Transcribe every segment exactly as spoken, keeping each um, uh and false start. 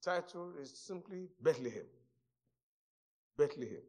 title is simply Bethlehem. Bethlehem.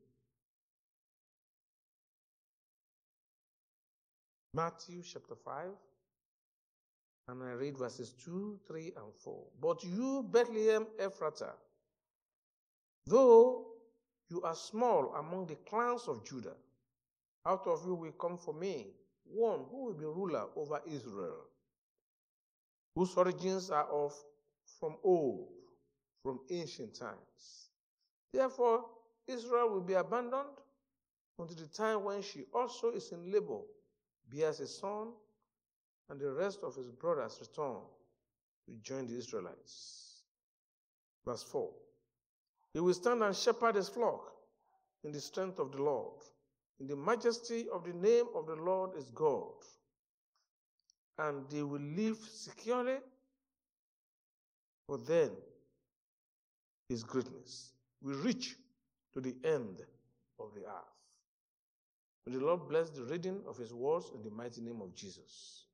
Matthew chapter five, and I read verses two, three, and four. But you, Bethlehem Ephratah, though you are small among the clans of Judah, out of you will come for me one who will be ruler over Israel, whose origins are of from old, from ancient times. Therefore, Israel will be abandoned until the time when she also is in labor, bears a son, and the rest of his brothers return to join the Israelites. Verse four. He will stand and shepherd his flock in the strength of the Lord. In the majesty of the name of the Lord is God. And they will live securely, for then his greatness will reach to the end of the earth. May the Lord bless the reading of his words in the mighty name of Jesus.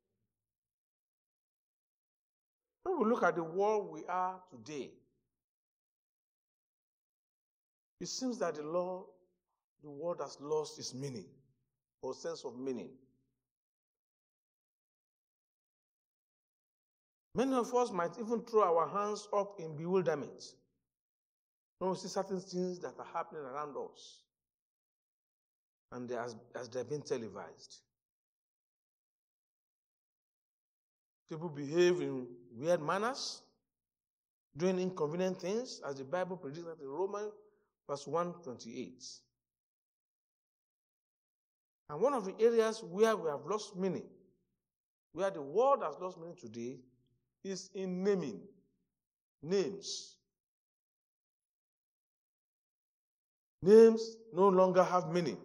When we look at the world we are today, it seems that the Lord, the world has lost its meaning or sense of meaning. Many of us might even throw our hands up in bewilderment when we see certain things that are happening around us, and they as, as they're being televised. People behave in weird manners, doing inconvenient things, as the Bible predicts in Romans verse one twenty-eight. And one of the areas where we have lost meaning, where the world has lost meaning today, is in naming. Names. Names no longer have meaning.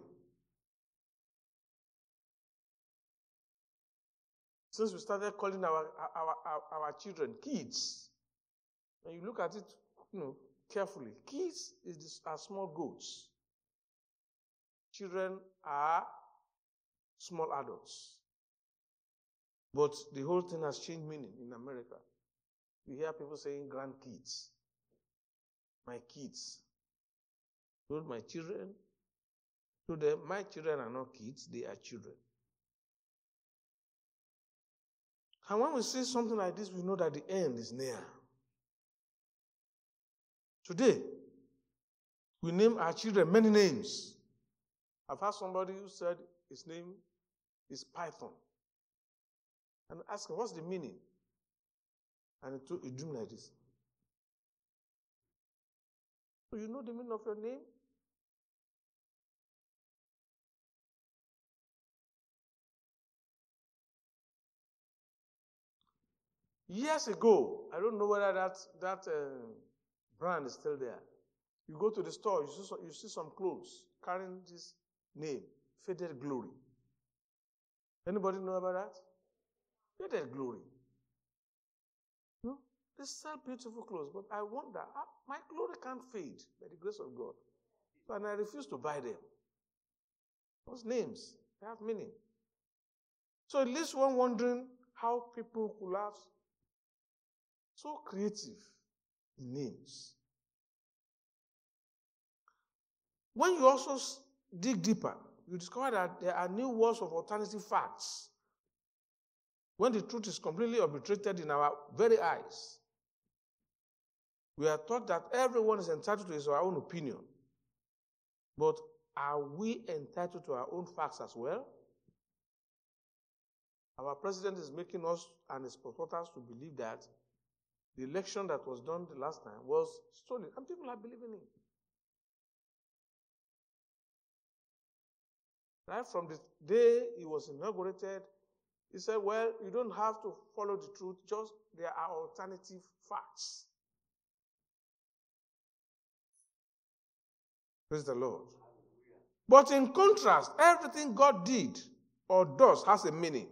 Since we started calling our, our, our, our children kids, and you look at it, you know, carefully, kids is this, are small goats. Children are small adults. But the whole thing has changed meaning in America. You hear people saying grandkids. My kids. Told my children. To them, my children are not kids, they are children. And when we see something like this, we know that the end is near. Today, we name our children many names. I've heard somebody who said his name is Python. And I asked him, what's the meaning? And he told he drew like this. So you know the meaning of your name? Years ago, I don't know whether that, that uh, brand is still there. You go to the store, you see, some, you see some clothes carrying this name, Faded Glory. Anybody know about that? Faded Glory. No? They sell beautiful clothes, but I wonder, my glory can't fade by the grace of God. And I refuse to buy them. Those names, they have meaning. So it leaves one wondering how people could have so creative in names. When you also dig deeper, you discover that there are new worlds of alternative facts. When the truth is completely obliterated in our very eyes, we are taught that everyone is entitled to his or her own opinion. But are we entitled to our own facts as well? Our president is making us and his supporters to believe that the election that was done the last time was stolen, and people are believing it. Right from the day he was inaugurated, he said, well, you don't have to follow the truth, just there are alternative facts. Praise the Lord. But in contrast, everything God did or does has a meaning.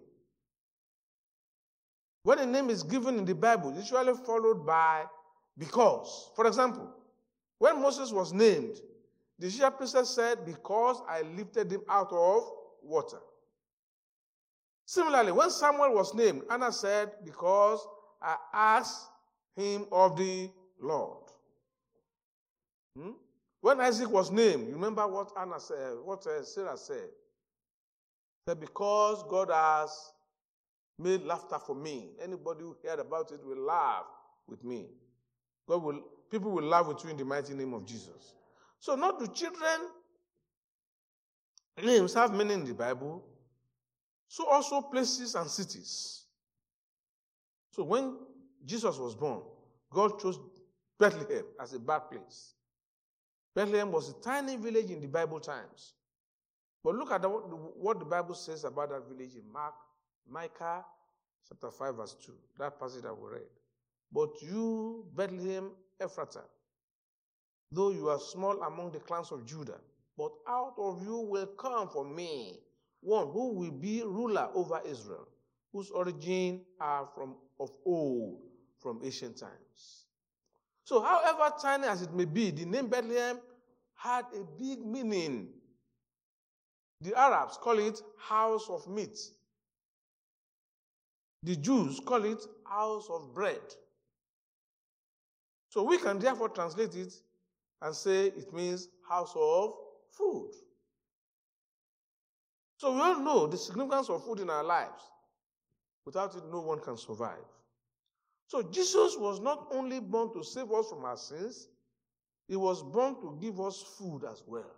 When a name is given in the Bible, it's usually followed by because. For example, when Moses was named, the shepherd said, because I lifted him out of water. Similarly, when Samuel was named, Anna said, because I asked him of the Lord. Hmm? When Isaac was named, you remember what Anna said, what uh, Sarah said? That because God has made laughter for me, anybody who heard about it will laugh with me. God will, people will laugh with you in the mighty name of Jesus. So not do children names have meaning in the Bible, so also places and cities. So when Jesus was born, God chose Bethlehem as a birthplace. Bethlehem was a tiny village in the Bible times. But look at the, what the Bible says about that village in Mark, Micah chapter five, verse two, that passage that we read. But you, Bethlehem Ephratah, though you are small among the clans of Judah, but out of you will come for me one who will be ruler over Israel, whose origin are from of old, from ancient times. So however tiny as it may be, the name Bethlehem had a big meaning. The Arabs call it house of meat. The Jews call it house of bread. So we can therefore translate it and say it means house of food. So we all know the significance of food in our lives. Without it, no one can survive. So Jesus was not only born to save us from our sins, he was born to give us food as well.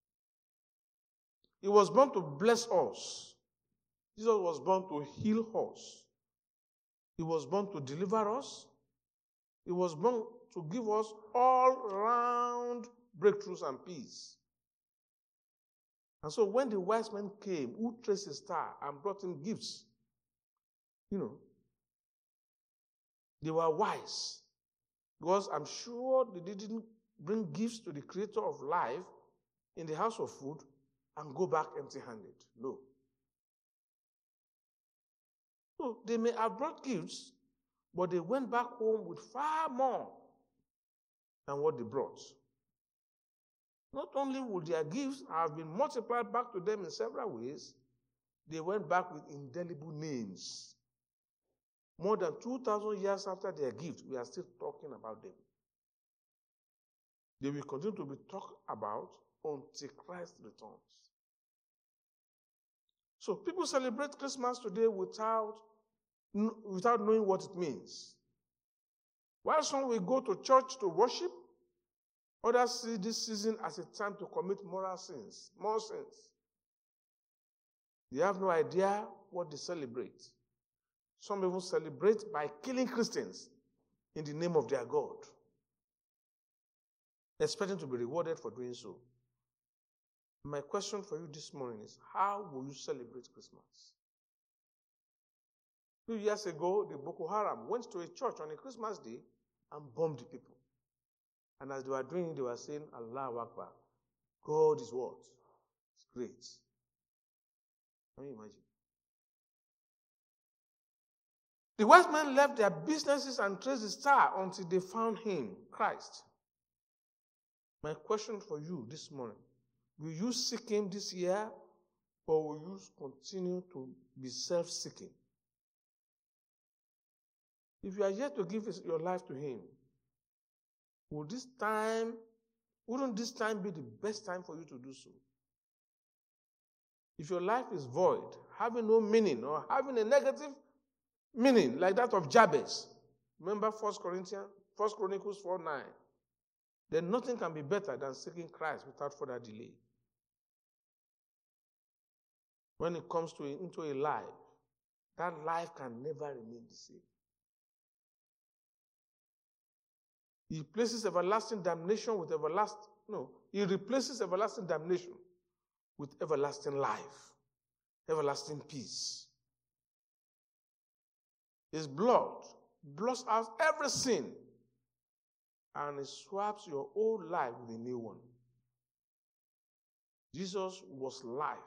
He was born to bless us. Jesus was born to heal us. He was born to deliver us. He was born to give us all-round breakthroughs and peace. And so when the wise men came, who traced a star and brought him gifts, you know, they were wise. Because I'm sure they didn't bring gifts to the creator of life in the house of food and go back empty-handed. No. So they may have brought gifts, but they went back home with far more than what they brought. Not only would their gifts have been multiplied back to them in several ways, they went back with indelible names. More than two thousand years after their gift, we are still talking about them. They will continue to be talked about until Christ returns. So people celebrate Christmas today without, without knowing what it means. While some will go to church to worship, others see this season as a time to commit moral sins, more sins. They have no idea what they celebrate. Some even celebrate by killing Christians in the name of their God, expecting to be rewarded for doing so. My question for you this morning is, how will you celebrate Christmas? A few years ago, the Boko Haram went to a church on a Christmas day and bombed the people. And as they were doing it, they were saying, Allahu Akbar. God is what? It's great. Can you imagine? The wise men left their businesses and traced the star until they found him, Christ. My question for you this morning, will you seek him this year, or will you continue to be self-seeking? If you are yet to give your life to him, will this time, wouldn't this time be the best time for you to do so? If your life is void, having no meaning, or having a negative meaning like that of Jabez, remember First Corinthians, First Chronicles four nine, then nothing can be better than seeking Christ without further delay. When it comes to into a life, that life can never remain the same. He places everlasting damnation with everlasting, no, he replaces everlasting damnation with everlasting life, everlasting peace. His blood blots out every sin, and it swaps your old life with a new one. Jesus was life.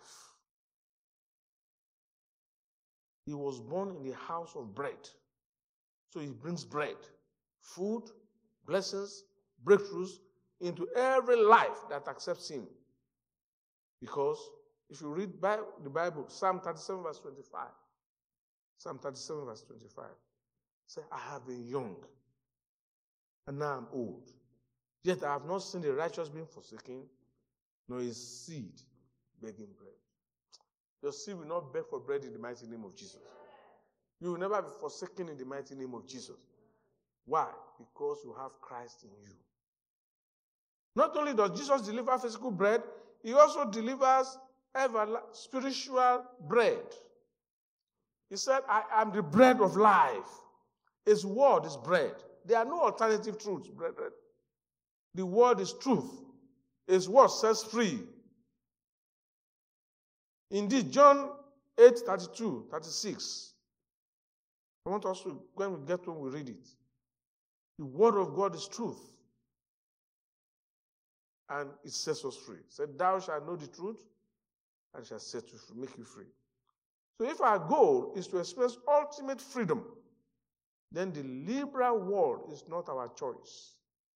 He was born in the house of bread. So he brings bread, food, blessings, breakthroughs into every life that accepts him. Because if you read the Bible, Psalm thirty-seven verse twenty-five, Psalm thirty-seven verse twenty-five, say, I have been young, and now I'm old. Yet I have not seen the righteous being forsaken, nor his seed begging bread. Your seed will not beg for bread in the mighty name of Jesus. You will never be forsaken in the mighty name of Jesus. Why? Because you have Christ in you. Not only does Jesus deliver physical bread, he also delivers ever spiritual bread. He said, I am the bread of life. His word is bread. There are no alternative truths, brethren. The word is truth. His word sets free. Indeed, John eight, thirty-two, thirty-six. I want us to, when we get home, we read it. The word of God is truth. And it sets us free. It said, thou shalt know the truth, and shall set you free, make you free. So if our goal is to experience ultimate freedom, then the liberal world is not our choice.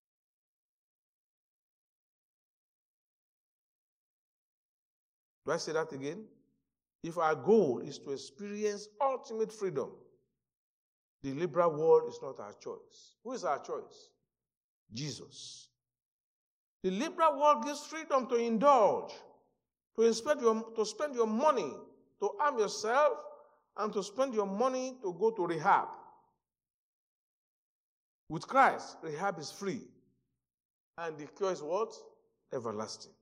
Do I say that again? If our goal is to experience ultimate freedom, the liberal world is not our choice. Who is our choice? Jesus. The liberal world gives freedom to indulge, to spend your, to spend your money, to arm yourself, and to spend your money to go to rehab. With Christ, rehab is free. And the cure is what? Everlasting.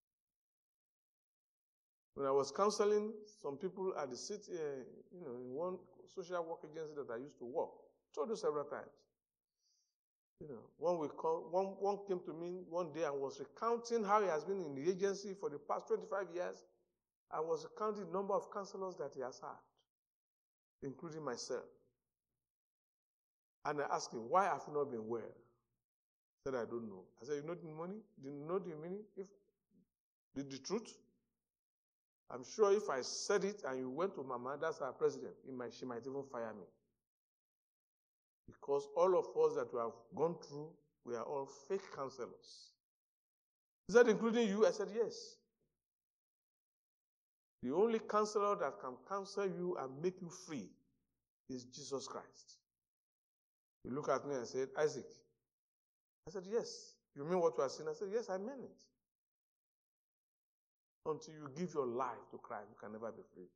When I was counseling some people at the city, uh, you know, in one social work agency that I used to work, I told you several times. You know, one, we call, one, one came to me one day and was recounting how he has been in the agency for the past twenty-five years, and was recounting the number of counselors that he has had, including myself. And I asked him, why have you not been well? He said, I don't know. I said, you know the money? Do you know the meaning? If the, the truth? I'm sure if I said it and you went to Mama, that's our president, he might, she might even fire me. Because all of us that we have gone through, we are all fake counselors. He said, including you? I said, yes. The only counselor that can counsel you and make you free is Jesus Christ. He looked at me and said, Isaac. I said, yes. You mean what you are saying? I said, yes, I mean it. Until you give your life to Christ, you can never be free.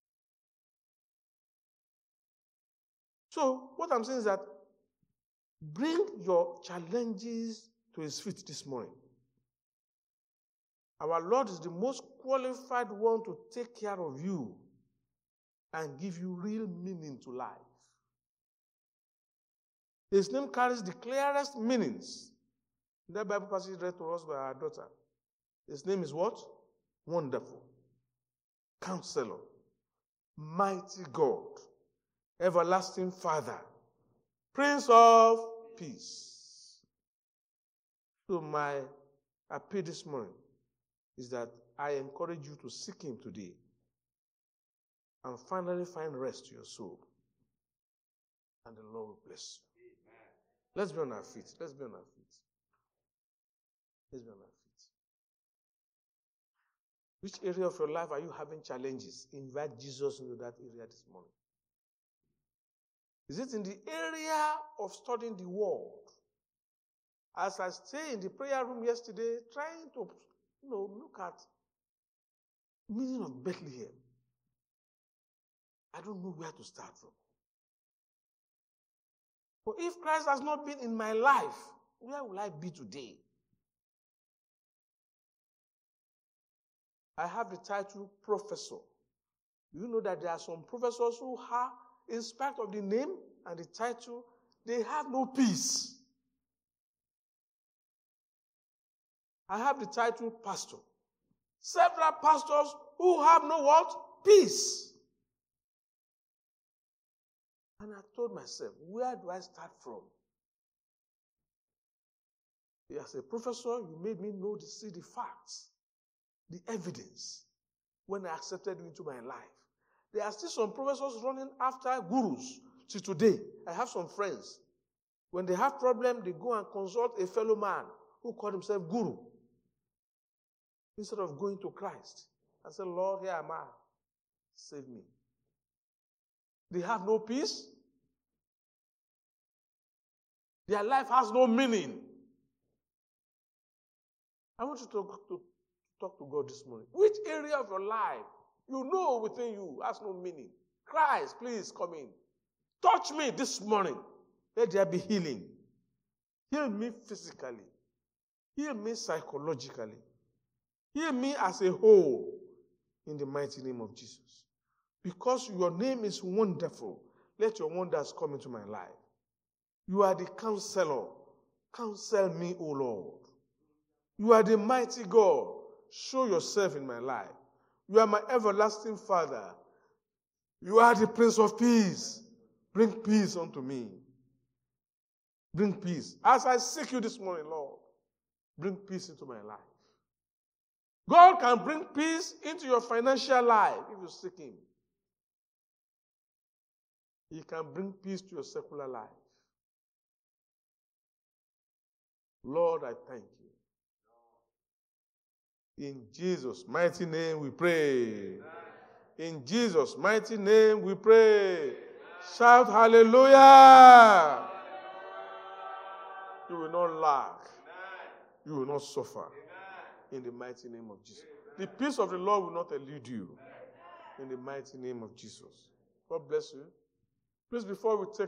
So, what I'm saying is that bring your challenges to his feet this morning. Our Lord is the most qualified one to take care of you and give you real meaning to life. His name carries the clearest meanings. That Bible passage read to us by our daughter. His name is what? Wonderful, Counselor, Mighty God, Everlasting Father, Prince of Peace. So my appeal this morning is that I encourage you to seek him today and finally find rest to your soul. And the Lord will bless you. Amen. Let's be on our feet. Let's be on our feet. Let's be on our feet. Which area of your life are you having challenges? Invite Jesus into that area this morning. Is it in the area of studying the word? As I stay in the prayer room yesterday, trying to, you know, look at meaning of Bethlehem, I don't know where to start from. But if Christ has not been in my life, where will I be today? I have the title professor. You know that there are some professors who have, in spite of the name and the title, they have no peace. I have the title pastor. Several pastors who have no what? Peace. And I told myself, where do I start from? As a professor, you made me know to see the facts, the evidence, when I accepted you into my life. There are still some professors running after gurus. See, today, I have some friends. When they have problem, they go and consult a fellow man who called himself guru. Instead of going to Christ. I said, Lord, here am I. Save me. They have no peace. Their life has no meaning. I want you to talk, to talk to God this morning. Which area of your life you know within you has no meaning? Christ, please come in. Touch me this morning. Let there be healing. Heal me physically. Heal me psychologically. Heal me as a whole in the mighty name of Jesus. Because your name is wonderful, let your wonders come into my life. You are the counselor. Counsel me, O Lord. You are the mighty God. Show yourself in my life. You are my everlasting Father. You are the Prince of Peace. Bring peace unto me. Bring peace. As I seek you this morning, Lord, bring peace into my life. God can bring peace into your financial life if you seek him. He can bring peace to your secular life. Lord, I thank you. In Jesus' mighty name we pray. In Jesus' mighty name we pray. Shout hallelujah. You will not lack. You will not suffer. In the mighty name of Jesus. The peace of the Lord will not elude you. In the mighty name of Jesus. God bless you. Please, before we take